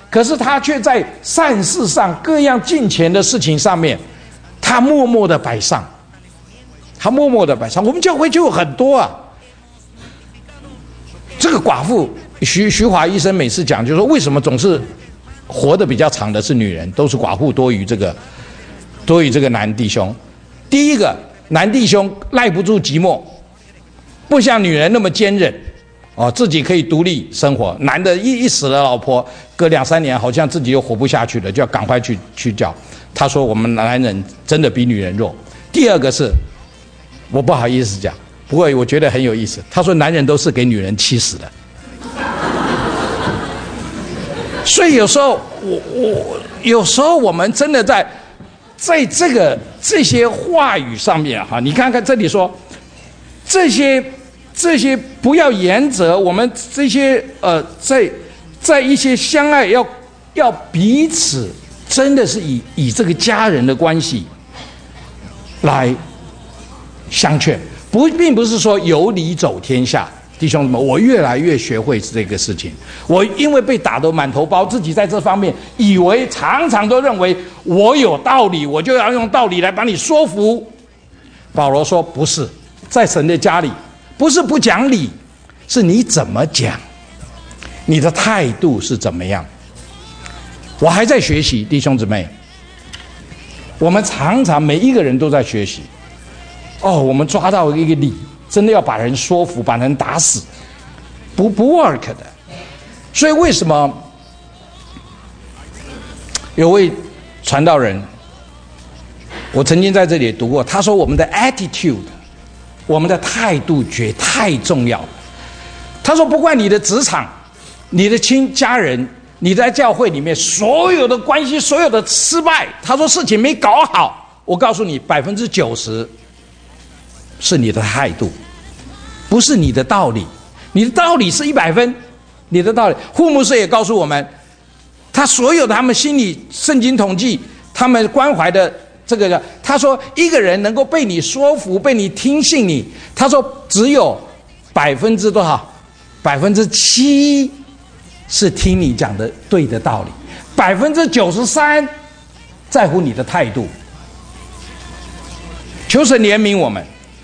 可是他却在善事上各样敬虔的事情上面，他默默的摆上，他默默的摆上。我们教会就有很多啊。这个寡妇徐徐华医生每次讲，就说为什么总是活得比较长的是女人，都是寡妇多于这个多于这个男弟兄。第一个，男弟兄耐不住寂寞，不像女人那么坚韧，哦，自己可以独立生活。男的一一死了老婆，隔两三年好像自己又活不下去了，就要赶快去去叫。他说我们男人真的比女人弱。第二个是，我不好意思讲，不过我觉得很有意思。他说男人都是给女人气死的。所以有时候我我有时候我们真的在在这个这些话语上面哈，你看看这里说这些这些不要言责，我们这些呃在在一些相爱要要彼此真的是以以这个家人的关系来相劝，不并不是说有理走天下。弟兄们，我越来越学会这个事情。我因为被打得满头包，自己在这方面以为常常都认为我有道理，我就要用道理来把你说服。保罗说不是，在神的家里不是不讲理，是你怎么讲，你的态度是怎么样。我还在学习，弟兄姊妹，我们常常每一个人都在学习。哦，我们抓到一个理，真的要把人说服，把人打死，不不 work 的。所以为什么有位传道人，我曾经在这里读过，他说我们的 attitude， 我们的态度觉太重要了。他说不管你的职场，你的亲家人，你在教会里面所有的关系，所有的失败，他说事情没搞好，我告诉你百分之九十是你的态度，不是你的道理。你的道理是一百分，你的道理。护牧师也告诉我们，他所有的他们心理圣经统计，他们关怀的这个，他说一个人能够被你说服，被你听信你，他说只有百分之多少？百分之七是听你讲的对的道理，百分之九十三在乎你的态度。求神怜悯我们，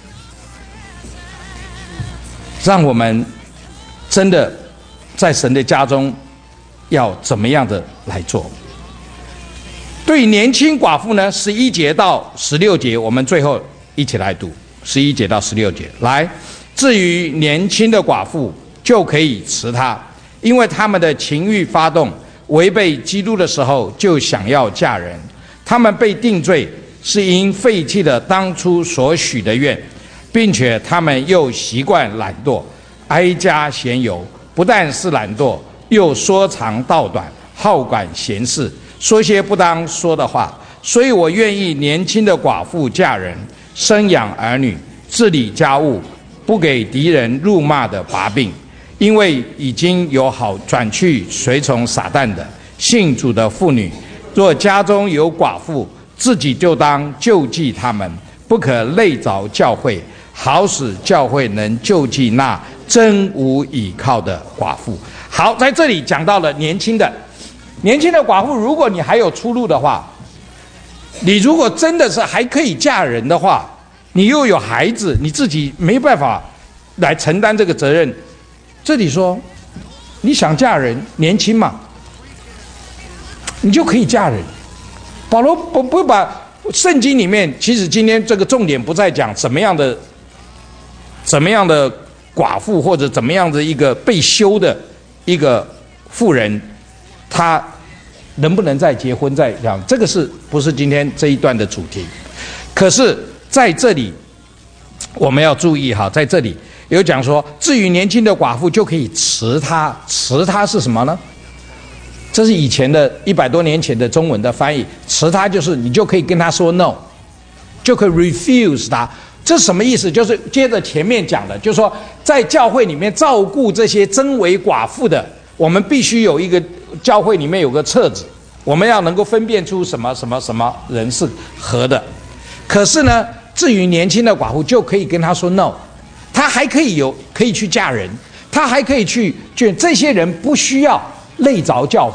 让我们真的在神的家中要怎么样的来做。对于年轻寡妇呢，十一节到十六节，我们最后一起来读十一节到十六节。来，至于年轻的寡妇，就可以辞她，因为他们的情欲发动，违背基督的时候就想要嫁人。他们被定罪，是因废弃了当初所许的愿，并且他们又习惯懒惰，挨家闲游，不但是懒惰，又说长道短，好管闲事，说些不当说的话。所以我愿意年轻的寡妇嫁人，生养儿女，治理家务，不给敌人辱骂的把柄。因为已经有好转去随从撒旦的信主的妇女，若家中有寡妇，自己就当救济他们，不可累着教会，好使教会能救济那真无倚靠的寡妇。好，在这里讲到了年轻的年轻的寡妇，如果你还有出路的话，你如果真的是还可以嫁人的话，你又有孩子，你自己没办法来承担这个责任，这里说你想嫁人，年轻嘛，你就可以嫁人。保罗不不把圣经里面，其实今天这个重点不在讲怎么样的怎么样的寡妇，或者怎么样的一个被休的一个妇人，她能不能再结婚再讲，这个是不是今天这一段的主题？可是在这里我们要注意哈，在这里有讲说，至于年轻的寡妇就可以辞她，辞她是什么呢？这是以前的一百多年前的中文的翻译，辞她就是你就可以跟她说 no， 就可以 refuse 她。这是什么意思？就是接着前面讲的，就是说在教会里面照顾这些真为寡妇的，我们必须有一个教会里面有个册子，我们要能够分辨出什么什么什么人是合的。可是呢，至于年轻的寡妇就可以跟她说 no， 她还可以有可以去嫁人，她还可以去，就这些人不需要累着教会，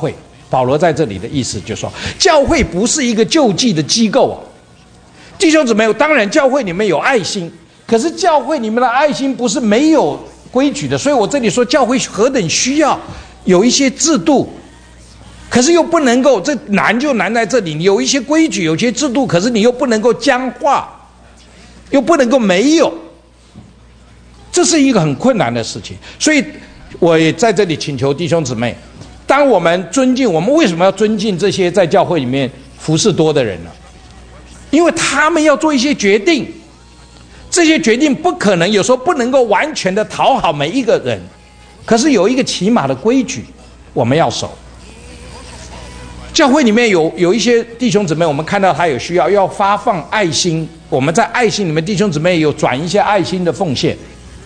保罗在这里的意思就是说，教会不是一个救济的机构啊。弟兄姊妹，当然教会里面有爱心，可是教会里面的爱心不是没有规矩的。所以我这里说，教会何等需要有一些制度，可是又不能够，这难就难在这里，你有一些规矩，有些制度，可是你又不能够僵化，又不能够没有，这是一个很困难的事情。所以我也在这里请求弟兄姊妹，当我们尊敬，我们为什么要尊敬这些在教会里面服事多的人呢？因为他们要做一些决定，这些决定不可能，有时候不能够完全的讨好每一个人，可是有一个起码的规矩我们要守。教会里面有有一些弟兄姊妹，我们看到他有需要，要发放爱心，我们在爱心里面弟兄姊妹有转一些爱心的奉献。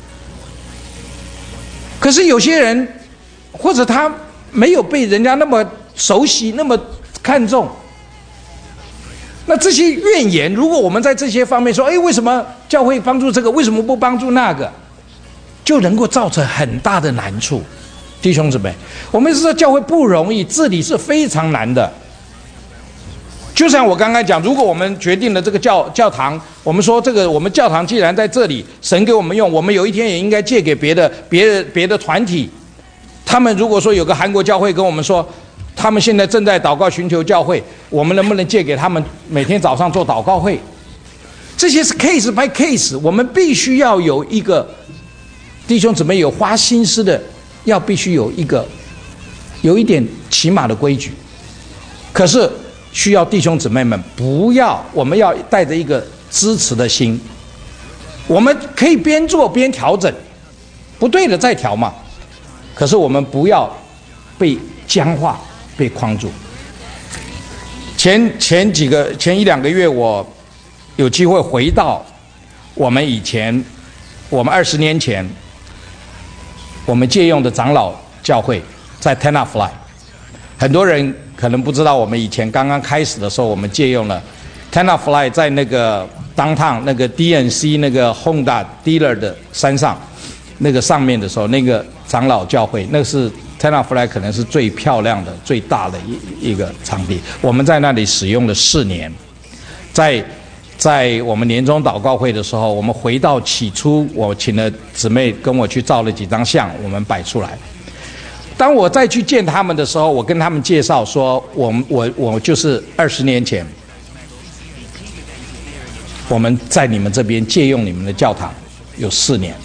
可是有些人或者他没有被人家那么熟悉，那么看重，那这些怨言，如果我们在这些方面说，哎，为什么教会帮助这个，为什么不帮助那个，就能够造成很大的难处。弟兄姊妹，我们知道教会不容易，治理是非常难的。就像我刚刚讲，如果我们决定了这个教教堂，我们说这个我们教堂既然在这里，神给我们用，我们有一天也应该借给别的别的别的团体。他们如果说有个韩国教会跟我们说，他们现在正在祷告寻求教会，我们能不能借给他们每天早上做祷告会？这些是 case by case， 我们必须要有一个弟兄姊妹有花心思的，要必须有一个有一点起码的规矩。可是需要弟兄姊妹们不要，我们要带着一个支持的心，我们可以边做边调整，不对的再调嘛。可是我们不要被僵化，被框住。前前几个前一两个月，我有机会回到我们以前，我们二十年前我们借用的长老教会，在 Tenafly。很多人可能不知道，我们以前刚刚开始的时候，我们借用了 Tenafly 在那个 downtown 那个 D N C 那个 Honda dealer 的山上那个上面的时候，那个长老教会，那是 Tenafly 可能是最漂亮的、最大的一一个场地。我们在那里使用了四年，在在我们年终祷告会的时候，我们回到起初，我请了姊妹跟我去照了几张相，我们摆出来。当我再去见他们的时候，我跟他们介绍说，我们我我就是二十年前，我们在你们这边借用你们的教堂有四年。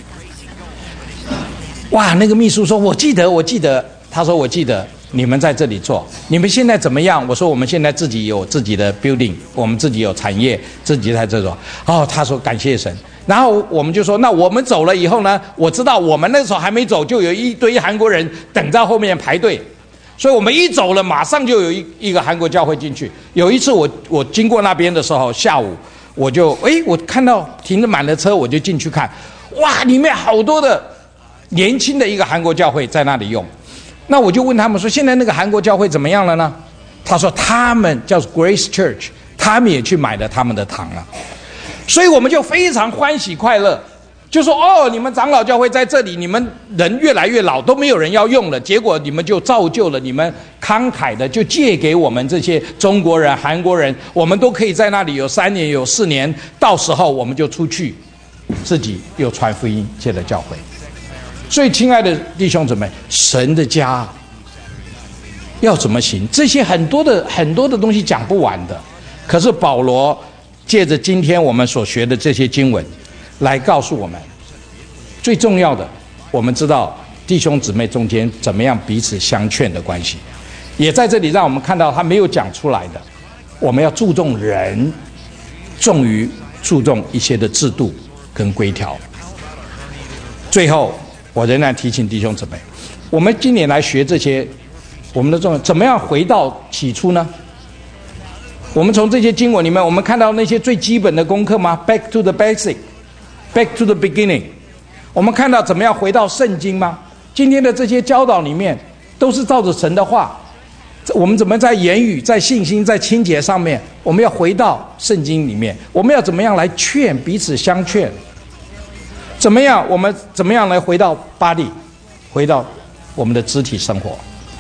哇，那个秘书说，我记得，我记得。他说，我记得你们在这里做，你们现在怎么样？我说，我们现在自己有自己的 building， 我们自己有产业，自己在这种。哦，他说感谢神。然后我们就说，那我们走了以后呢？我知道我们那时候还没走，就有一堆韩国人等在后面排队，所以我们一走了，马上就有一一个韩国教会进去。有一次我我经过那边的时候，下午我就哎，我看到停着满了车，我就进去看，哇，里面好多的年轻的一个韩国教会在那里用。那我就问他们说，现在那个韩国教会怎么样了呢？他说他们叫 Grace Church， 他们也去买了他们的堂了。所以我们就非常欢喜快乐，就说哦，你们长老教会在这里，你们人越来越老，都没有人要用了，结果你们就造就了，你们慷慨的就借给我们这些中国人、韩国人，我们都可以在那里有三年、有四年，到时候我们就出去，自己又传福音，借了教会。所以，亲爱的弟兄姊妹，神的家要怎么行？这些很多的很多的东西讲不完的。可是保罗借着今天我们所学的这些经文，来告诉我们，最重要的，我们知道弟兄姊妹中间怎么样彼此相劝的关系，也在这里让我们看到他没有讲出来的，我们要注重人，重于注重一些的制度跟规条。最后，我仍然提醒弟兄姊妹，我们今年来学这些，我们的重怎么样回到起初呢？我们从这些经文里面，我们看到那些最基本的功课吗 ？Back to the basic, back to the beginning。我们看到怎么样回到圣经吗？今天的这些教导里面，都是照着神的话。我们怎么在言语、在信心、在清洁上面，我们要回到圣经里面。我们要怎么样来劝彼此相劝？怎么样？我们怎么样来回到body，回到我们的肢体生活？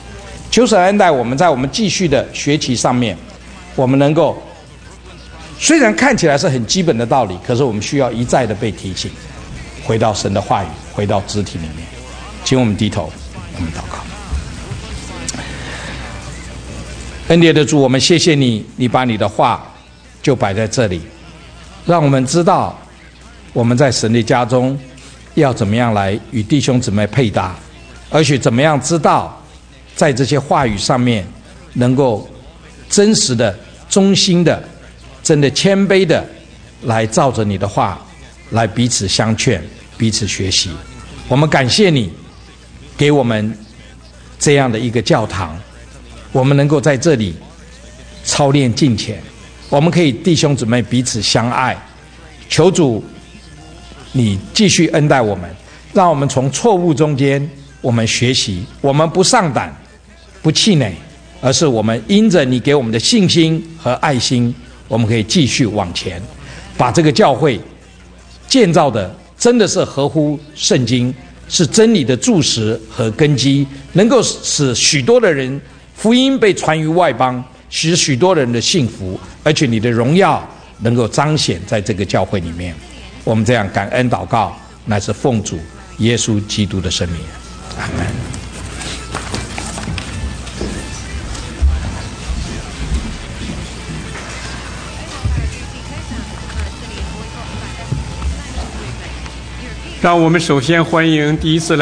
求神恩待我们，在我们继续的学习上面，我们能够虽然看起来是很基本的道理，可是我们需要一再的被提醒，回到神的话语，回到肢体里面。请我们低头，我们祷告。恩典的主，我们谢谢你，你把你的话就摆在这里，让我们知道我们在神的家中要怎么样来与弟兄姊妹配搭，而且怎么样知道在这些话语上面能够真实的、忠心的、真的谦卑的来照着你的话来彼此相劝、彼此学习。我们感谢你给我们这样的一个教堂，我们能够在这里操练敬虔，我们可以弟兄姊妹彼此相爱。求主你继续恩待我们，让我们从错误中间我们学习，我们不上胆不气馁，而是我们因着你给我们的信心和爱心，我们可以继续往前，把这个教会建造的真的是合乎圣经，是真理的柱石和根基，能够使许多的人福音被传于外邦，使许多人的幸福，而且你的荣耀能够彰显在这个教会里面。我们这样感恩祷告，乃是奉主耶稣基督的圣名，阿们。 让我们首先欢迎第一次来